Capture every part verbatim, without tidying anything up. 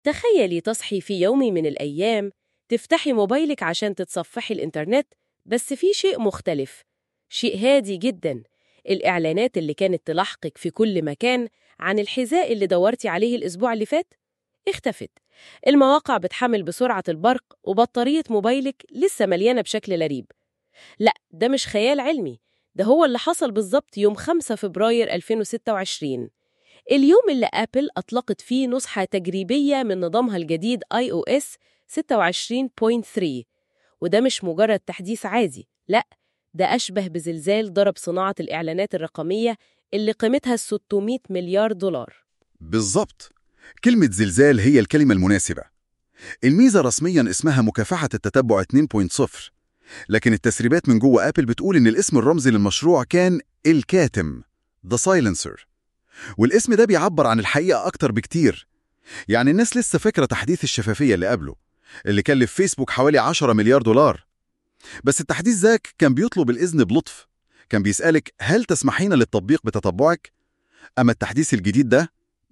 تخيلي تصحي في يوم من الأيام، تفتحي موبايلك عشان تتصفحي الإنترنت، بس في شيء مختلف، شيء هادي جدا. الإعلانات اللي كانت تلاحقك في كل مكان عن الحذاء اللي دورتي عليه الأسبوع اللي فات اختفت. المواقع بتحمل بسرعة البرق، وبطارية موبايلك لسه مليانة بشكل غريب. لا، ده مش خيال علمي، ده هو اللي حصل بالظبط يوم خمسة فبراير ألفين وستة وعشرين، اليوم اللي أبل أطلقت فيه نسخة تجريبية من نظامها الجديد آي أو إس ستة وعشرين نقطة ثلاثة. وده مش مجرد تحديث عادي، لا، ده أشبه بزلزال ضرب صناعة الإعلانات الرقمية اللي قيمتها ستمائة مليار دولار. بالظبط، كلمة زلزال هي الكلمة المناسبة. الميزة رسمياً اسمها مكافحة التتبع اثنين نقطة صفر، لكن التسريبات من جوه أبل بتقول إن الاسم الرمزي للمشروع كان الكاتم The Silencer، والاسم ده بيعبر عن الحقيقة أكتر بكتير. يعني الناس لسه فاكرة تحديث الشفافية اللي قبله، اللي كلف فيسبوك حوالي عشرة مليار دولار. بس التحديث ذاك كان بيطلب الإذن بلطف، كان بيسألك هل تسمحين للتطبيق بتتبعك؟ أما التحديث الجديد ده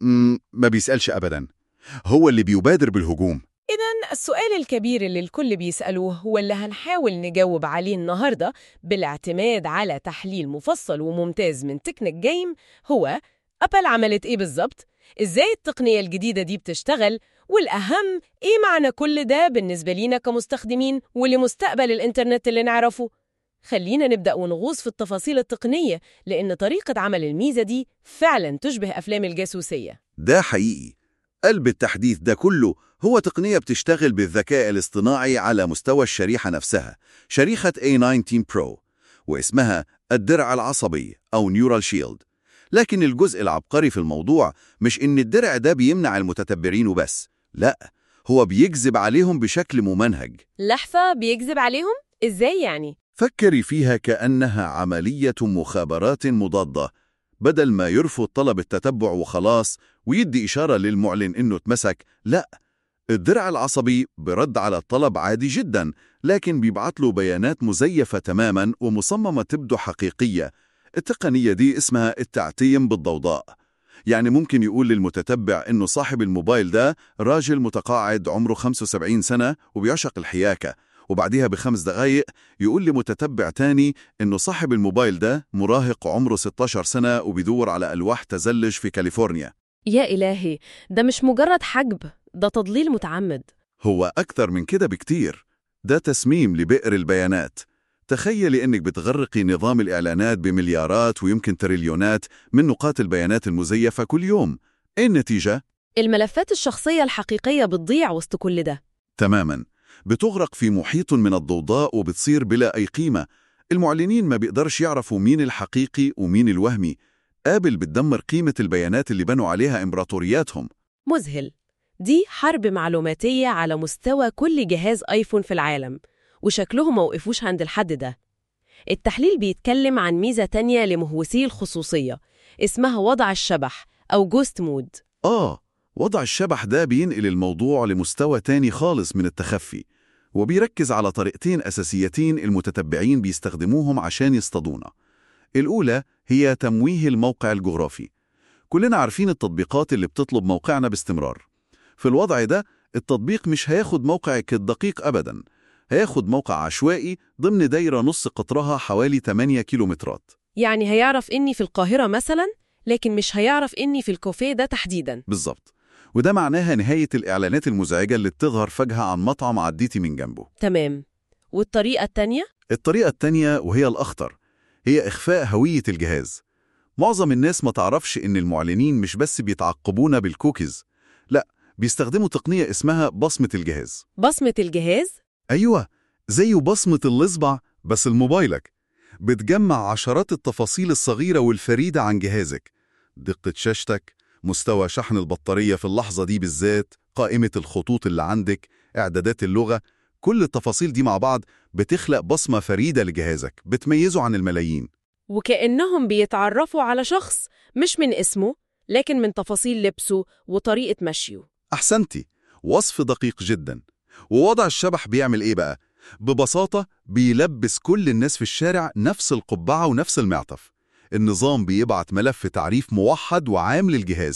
ما بيسألش أبداً، هو اللي بيبادر بالهجوم. إذن السؤال الكبير اللي الكل بيسألوه هو اللي هنحاول نجاوب عليه النهاردة بالاعتماد على تحليل مفصل وممتاز من تكنيك جيم، هو أبل عملت إيه بالظبط؟ إزاي التقنية الجديدة دي بتشتغل؟ والأهم، إيه معنى كل ده بالنسبة لينا كمستخدمين ولمستقبل الإنترنت اللي نعرفه؟ خلينا نبدأ ونغوص في التفاصيل التقنية، لأن طريقة عمل الميزة دي فعلاً تشبه أفلام الجاسوسية. ده حقيقي، قلب التحديث ده كله هو تقنية بتشتغل بالذكاء الاصطناعي على مستوى الشريحة نفسها، شريحة إيه تسعة عشر برو، واسمها الدرع العصبي أو نيورال شيلد. لكن الجزء العبقري في الموضوع مش إن الدرع ده بيمنع المتتبعين وبس، لا، هو بيجذب عليهم بشكل ممنهج. لحظة، بيجذب عليهم؟ إزاي يعني؟ فكري فيها كأنها عملية مخابرات مضادة. بدل ما يرفض طلب التتبع وخلاص ويدي إشارة للمعلن إنه اتمسك، لا، الدرع العصبي برد على الطلب عادي جدا، لكن بيبعت له بيانات مزيفة تماما ومصممة تبدو حقيقية. التقنية دي اسمها التعتيم بالضوضاء. يعني ممكن يقول للمتتبع إنه صاحب الموبايل ده راجل متقاعد عمره خمسة وسبعين سنة وبيعشق الحياكة، وبعديها بخمس دقايق يقول لمتتبع تاني إنه صاحب الموبايل ده مراهق عمره ستة عشر سنة وبيدور على ألواح تزلج في كاليفورنيا. يا إلهي، ده مش مجرد حجب، ده تضليل متعمد. هو أكثر من كده بكتير، ده تسميم لبئر البيانات. تخيلي إنك بتغرقي نظام الإعلانات بمليارات ويمكن تريليونات من نقاط البيانات المزيفة كل يوم. إيه النتيجة؟ الملفات الشخصية الحقيقية بتضيع وسط كل ده. تماماً، بتغرق في محيط من الضوضاء وبتصير بلا أي قيمة. المعلنين ما بيقدرش يعرفوا مين الحقيقي ومين الوهمي. آبل بتدمر قيمة البيانات اللي بنوا عليها إمبراطورياتهم. مذهل. دي حرب معلوماتية على مستوى كل جهاز آيفون في العالم، وشكلهم ما وقفوش عند الحد ده. التحليل بيتكلم عن ميزة تانية لمهوسي الخصوصية اسمها وضع الشبح أو جوست مود. آه، وضع الشبح ده بينقل الموضوع لمستوى تاني خالص من التخفي، وبيركز على طريقتين أساسيتين المتتبعين بيستخدموهم عشان يصطادونا. الأولى هي تمويه الموقع الجغرافي. كلنا عارفين التطبيقات اللي بتطلب موقعنا باستمرار. في الوضع ده التطبيق مش هياخد موقعك الدقيق أبداً، هياخد موقع عشوائي ضمن دايرة نص قطرها حوالي ثمانية كيلومترات. يعني هيعرف إني في القاهرة مثلاً، لكن مش هيعرف إني في الكوفيه ده تحديداً. بالظبط، وده معناها نهاية الإعلانات المزعجة اللي بتظهر فجأة عن مطعم عديتي من جنبه. تمام. والطريقة التانية؟ الطريقة التانية وهي الأخطر هي إخفاء هوية الجهاز. معظم الناس ما تعرفش إن المعلنين مش بس بيتعقبونا بالكوكيز، لا، بيستخدموا تقنية اسمها بصمة الجهاز. بصمة الجهاز؟ أيوة، زي بصمة الإصبع بس الموبايلك. بتجمع عشرات التفاصيل الصغيرة والفريدة عن جهازك: دقة شاشتك، مستوى شحن البطارية في اللحظة دي بالذات، قائمة الخطوط اللي عندك، إعدادات اللغة. كل التفاصيل دي مع بعض بتخلق بصمة فريدة لجهازك بتميزه عن الملايين. وكأنهم بيتعرفوا على شخص مش من اسمه، لكن من تفاصيل لبسه وطريقة مشيه. أحسنتي، وصف دقيق جدا. ووضع الشبح بيعمل إيه بقى؟ ببساطة بيلبس كل الناس في الشارع نفس القبعة ونفس المعطف. النظام بيبعت ملف تعريف موحد وعام للجهاز،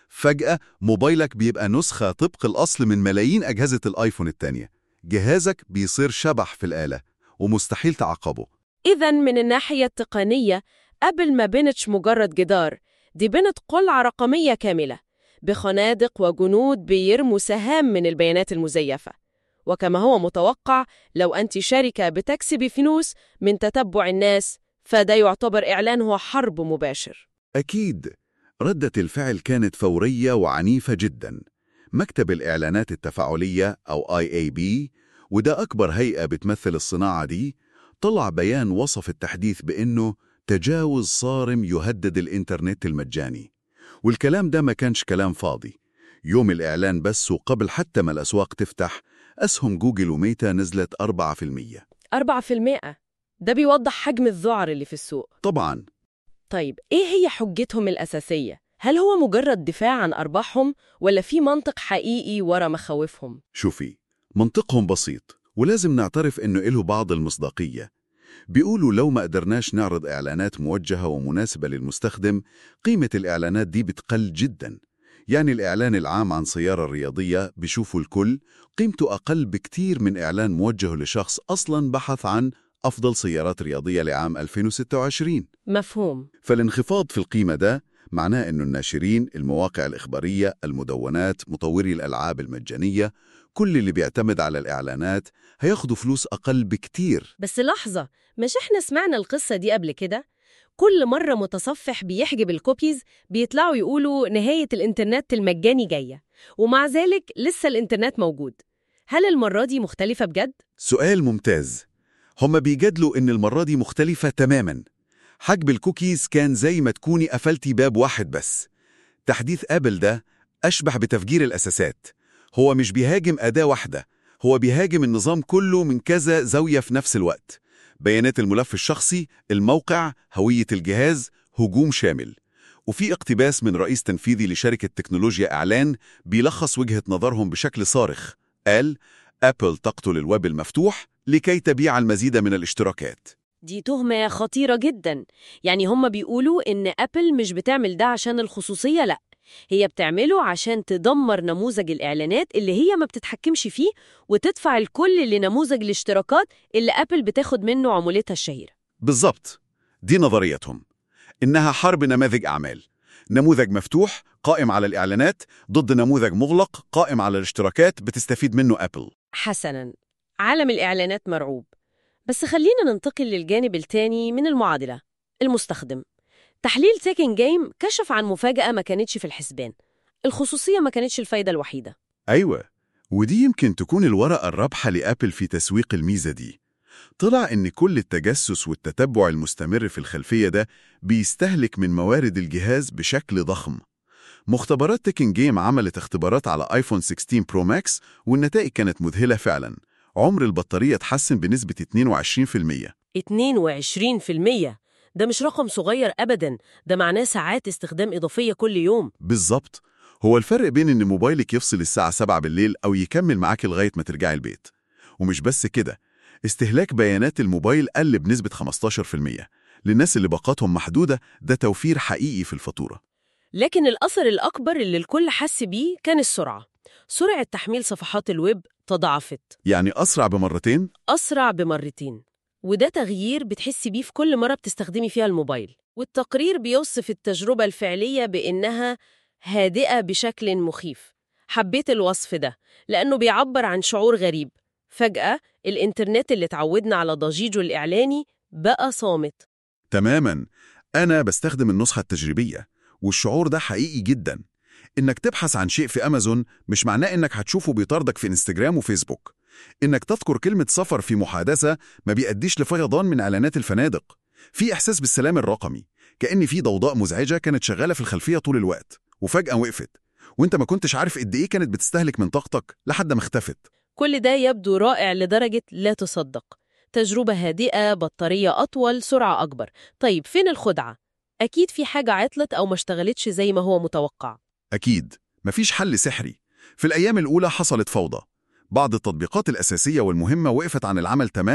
فجأة موبايلك بيبقى نسخة طبق الأصل من ملايين أجهزة الآيفون التانية. جهازك بيصير شبح في الآلة ومستحيل تعقبه. إذن من الناحية التقنية أبل ما بنتش مجرد جدار، دي بنت قلعة رقمية كاملة بخنادق وجنود بيرموا سهام من البيانات المزيفة. وكما هو متوقع، لو أنت شركة بتكسبي فلوس من تتبع الناس، فده يعتبر إعلان هو حرب مباشر. أكيد. ردة الفعل كانت فورية وعنيفة جدا. مكتب الإعلانات التفاعلية أو آي إيه بي، وده أكبر هيئة بتمثل الصناعة دي، طلع بيان وصف التحديث بأنه تجاوز صارم يهدد الإنترنت المجاني. والكلام ده ما كانش كلام فاضي. يوم الإعلان بس وقبل حتى ما الأسواق تفتح، أسهم جوجل وميتا نزلت أربعة في المية. أربعة في المية؟ ده بيوضح حجم الذعر اللي في السوق. طبعاً. طيب إيه هي حجتهم الأساسية؟ هل هو مجرد دفاع عن أرباحهم ولا في منطق حقيقي ورا مخاوفهم؟ شوفي، منطقهم بسيط ولازم نعترف إنه إله بعض المصداقية. بيقولوا لو ما قدرناش نعرض إعلانات موجهة ومناسبة للمستخدم، قيمة الإعلانات دي بتقل جداً. يعني الإعلان العام عن سيارة رياضية بيشوفوا الكل قيمته أقل بكتير من إعلان موجه لشخص أصلاً بحث عن أفضل سيارات رياضية لعام ألفين وستة وعشرين. مفهوم. فالانخفاض في القيمة ده معناه أنه الناشرين، المواقع الإخبارية، المدونات، مطوري الألعاب المجانية، كل اللي بيعتمد على الإعلانات هياخدوا فلوس أقل بكتير. بس لحظة، مش إحنا سمعنا القصة دي قبل كده؟ كل مرة متصفح بيحجب الكوبيز بيطلعوا يقولوا نهاية الإنترنت المجاني جاية، ومع ذلك لسه الإنترنت موجود. هل المرة دي مختلفة بجد؟ سؤال ممتاز. هم بيجادلوا إن المرة دي مختلفة تماماً. حجب الكوكيز كان زي ما تكوني قفلتي باب واحد بس. تحديث آبل ده أشبه بتفجير الأساسات. هو مش بيهاجم أداة واحدة، هو بيهاجم النظام كله من كذا زاوية في نفس الوقت. بيانات الملف الشخصي، الموقع، هوية الجهاز، هجوم شامل. وفي اقتباس من رئيس تنفيذي لشركة تكنولوجيا إعلان بيلخص وجهة نظرهم بشكل صارخ. قال: أبل تقتل الويب المفتوح لكي تبيع المزيد من الاشتراكات. دي تهمة خطيرة جدا. يعني هم بيقولوا إن أبل مش بتعمل ده عشان الخصوصية، لأ، هي بتعمله عشان تدمر نموذج الإعلانات اللي هي ما بتتحكمش فيه، وتدفع الكل لنموذج الاشتراكات اللي أبل بتاخد منه عمولتها الشهيرة. بالضبط. دي نظريتهم، إنها حرب نماذج أعمال. نموذج مفتوح قائم على الإعلانات ضد نموذج مغلق قائم على الاشتراكات بتستفيد منه أبل. حسناً، عالم الإعلانات مرعوب. بس خلينا ننتقل للجانب التاني من المعادلة، المستخدم. تحليل تيكن جيم كشف عن مفاجأة ما كانتش في الحسبان. الخصوصية ما كانتش الفايدة الوحيدة. أيوة، ودي يمكن تكون الورقة الرابحة لأبل في تسويق الميزة دي. طلع إن كل التجسس والتتبع المستمر في الخلفية ده بيستهلك من موارد الجهاز بشكل ضخم. مختبرات تيكن جيم عملت اختبارات على آيفون ستة عشر برو ماكس، والنتائج كانت مذهلة فعلاً. عمر البطارية اتحسن بنسبة اثنين وعشرين في المية. اثنين وعشرين في المية؟ ده مش رقم صغير أبداً، ده معناه ساعات استخدام إضافية كل يوم. بالظبط. هو الفرق بين إن موبايلك يفصل الساعة سبعة بالليل أو يكمل معاك لغاية ما ترجعي البيت. ومش بس كده، استهلاك بيانات الموبايل قل بنسبة خمستاشر في المية. للناس اللي باقاتهم محدودة ده توفير حقيقي في الفاتورة. لكن الأثر الأكبر اللي الكل حس بيه كان السرعة. سرعة تحميل صفحات الويب تضاعفت. يعني أسرع بمرتين؟ أسرع بمرتين. وده تغيير بتحسي بيه في كل مرة بتستخدمي فيها الموبايل. والتقرير بيوصف التجربة الفعلية بإنها هادئة بشكل مخيف. حبيت الوصف ده لأنه بيعبر عن شعور غريب. فجأة الإنترنت اللي تعودنا على ضجيجه الإعلاني بقى صامت. تماماً. أنا بستخدم النسخة التجريبية، والشعور ده حقيقي جداً. إنك تبحث عن شيء في أمازون مش معناه إنك هتشوفه بيطاردك في إنستجرام وفيسبوك. إنك تذكر كلمة سفر في محادثة ما بيأديش لفيضان من إعلانات الفنادق. في إحساس بالسلام الرقمي، كأن في ضوضاء مزعجة كانت شغالة في الخلفية طول الوقت وفجأة وقفت، وإنت ما كنتش عارف قد إيه كانت بتستهلك من طاقتك لحد ما اختفت. كل ده يبدو رائع لدرجة لا تصدق. تجربة هادئة، بطارية أطول، سرعة أكبر. طيب فين الخدعة؟ أكيد في حاجة عطلت أو ما اشتغلتش زي ما هو متوقع. أكيد مفيش حل سحري. في الأيام الأولى حصلت فوضى. بعض التطبيقات الأساسية والمهمة وقفت عن العمل تماماً.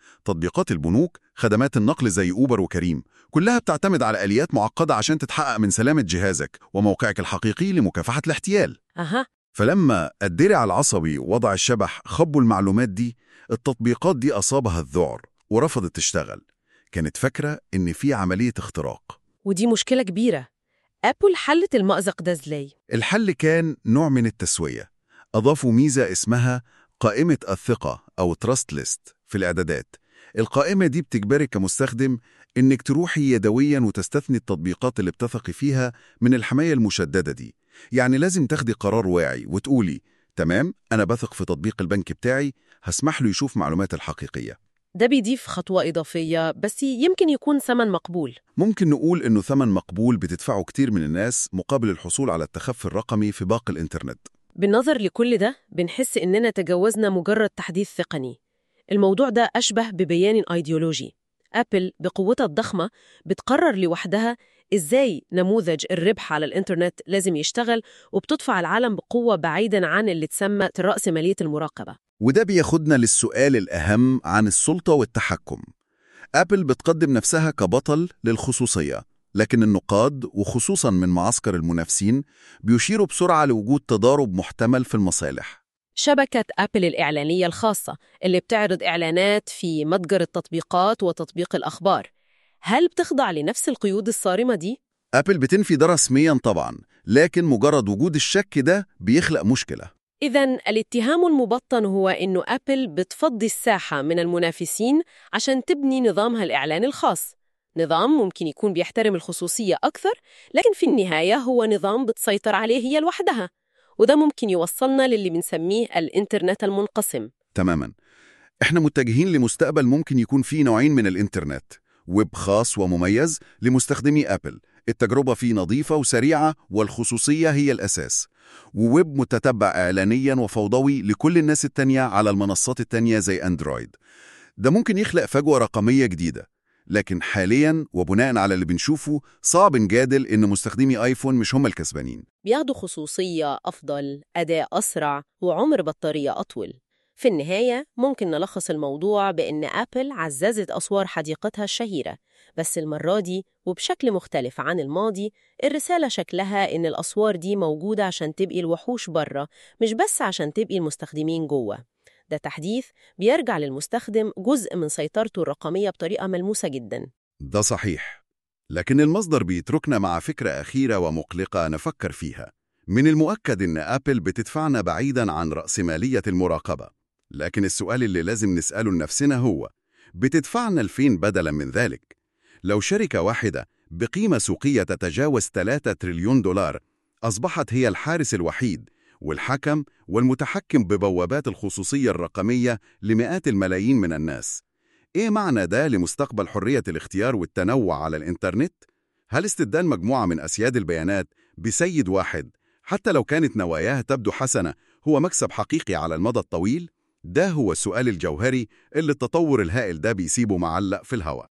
تطبيقات البنوك، خدمات النقل زي أوبر وكريم، كلها بتعتمد على آليات معقدة عشان تتحقق من سلامة جهازك وموقعك الحقيقي لمكافحة الاحتيال. أها. فلما الدرع العصبي ووضع الشبح خبوا المعلومات دي، التطبيقات دي أصابها الذعر ورفضت تشتغل. كانت فاكرة إن في عملية اختراق. ودي مشكلة كبيرة. أبل حلت المأزق ده إزاي؟ الحل كان نوع من التسوية. أضافوا ميزة اسمها قائمة الثقة أو Trust List في الإعدادات. القائمة دي بتجبرك كمستخدم إنك تروحي يدوياً وتستثني التطبيقات اللي بتثقي فيها من الحماية المشددة دي. يعني لازم تاخدي قرار واعي وتقولي تمام، أنا بثق في تطبيق البنك بتاعي، هسمح له يشوف معلومات الحقيقية. ده بيضيف خطوة إضافية، بس يمكن يكون ثمن مقبول. ممكن نقول إنه ثمن مقبول بتدفعه كتير من الناس مقابل الحصول على التخفي الرقمي في باقي الإنترنت. بالنظر لكل ده بنحس إننا تجاوزنا مجرد تحديث تقني. الموضوع ده أشبه ببيان أيديولوجي. أبل بقوتها الضخمة بتقرر لوحدها إزاي نموذج الربح على الإنترنت لازم يشتغل، وبتدفع العالم بقوة بعيداً عن اللي تسمى رأسمالية المراقبة. وده بياخدنا للسؤال الأهم عن السلطة والتحكم. أبل بتقدم نفسها كبطل للخصوصية، لكن النقاد وخصوصاً من معسكر المنافسين بيشيروا بسرعة لوجود تضارب محتمل في المصالح. شبكة أبل الإعلانية الخاصة اللي بتعرض إعلانات في متجر التطبيقات وتطبيق الأخبار، هل بتخضع لنفس القيود الصارمة دي؟ أبل بتنفي ده رسمياً طبعاً، لكن مجرد وجود الشك ده بيخلق مشكلة. إذن الاتهام المبطن هو إنه أبل بتفضي الساحة من المنافسين عشان تبني نظامها الإعلاني الخاص، نظام ممكن يكون بيحترم الخصوصية أكثر، لكن في النهاية هو نظام بتسيطر عليه هي لوحدها، وده ممكن يوصلنا للي بنسميه الإنترنت المنقسم. تماماً. إحنا متجهين لمستقبل ممكن يكون فيه نوعين من الإنترنت: ويب خاص ومميز لمستخدمي أبل، التجربة فيه نظيفة وسريعة والخصوصية هي الأساس، وويب متتبع إعلانياً وفوضوي لكل الناس التانية على المنصات التانية زي أندرويد. ده ممكن يخلق فجوة رقمية جديدة، لكن حالياً وبناء على اللي بنشوفه صعب نجادل إن مستخدمي آيفون مش هم الكسبانين. بياخدوا خصوصية أفضل، أداء أسرع، وعمر بطارية أطول. في النهاية ممكن نلخص الموضوع بأن أبل عززت أسوار حديقتها الشهيرة، بس المرة دي وبشكل مختلف عن الماضي. الرسالة شكلها إن الأسوار دي موجودة عشان تبقي الوحوش برا، مش بس عشان تبقي المستخدمين جوا. ده تحديث بيرجع للمستخدم جزء من سيطرته الرقمية بطريقة ملموسة جداً. ده صحيح، لكن المصدر بيتركنا مع فكرة أخيرة ومقلقة نفكر فيها. من المؤكد إن أبل بتدفعنا بعيداً عن رأسمالية المراقبة، لكن السؤال اللي لازم نسأله لنفسنا هو بتدفعنا لفين بدلاً من ذلك؟ لو شركة واحدة بقيمة سوقية تتجاوز ثلاثة تريليون دولار أصبحت هي الحارس الوحيد والحكم والمتحكم ببوابات الخصوصية الرقمية لمئات الملايين من الناس، إيه معنى ده لمستقبل حرية الاختيار والتنوع على الإنترنت؟ هل استبدال مجموعة من أسياد البيانات بسيد واحد حتى لو كانت نواياها تبدو حسنة هو مكسب حقيقي على المدى الطويل؟ ده هو السؤال الجوهري اللي التطور الهائل ده بيسيبه معلق في الهواء.